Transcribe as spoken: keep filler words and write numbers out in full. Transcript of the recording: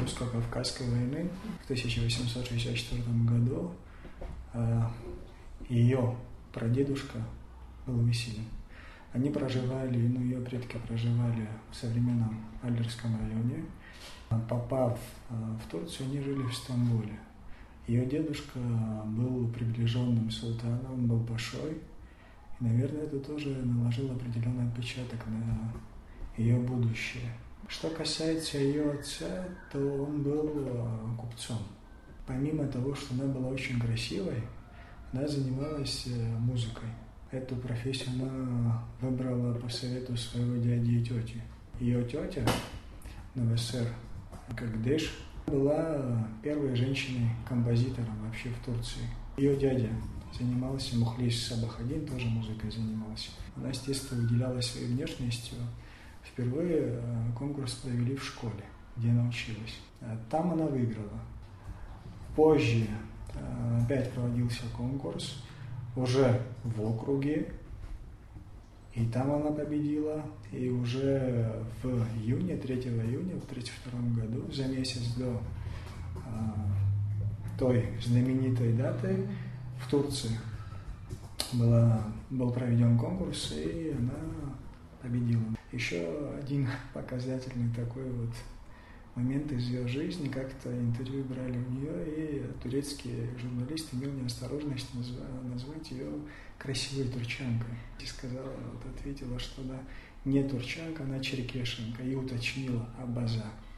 русско-кавказской войны в тысяча восемьсот шестьдесят четвёртом году ее прадедушка был выселен. Они проживали, ну, ее предки проживали в современном Алерском районе. Попав в Турцию, они жили в Стамбуле. Ее дедушка был приближенным султана, он был пашой. И, наверное, это тоже наложило определенный отпечаток на ее будущее. Что касается ее отца, то он был купцом. Помимо того, что она была очень красивой, она занималась музыкой. Эту профессию она выбрала по совету своего дяди и тети. Ее тетя, Навесер Кагдеш, была первой женщиной-композитором вообще в Турции. Ее дядя занимался, Мухлис Сабахадин тоже музыкой занимался. Она, естественно, выделялась своей внешностью. Впервые конкурс провели в школе, где она училась. Там она выиграла. Позже опять проводился конкурс, уже в округе, и там она победила. И уже в июне, третьего июня, в тысяча девятьсот тридцать втором году, за месяц до той знаменитой даты, в Турции была, был проведен конкурс, и она победила. Еще один показательный такой вот момент из ее жизни, как-то интервью брали у нее, и турецкий журналист имел неосторожность назвать, назвать ее красивой турчанкой. И сказала, вот ответила, что она не турчанка, она черкешенка, и уточнила Абаза.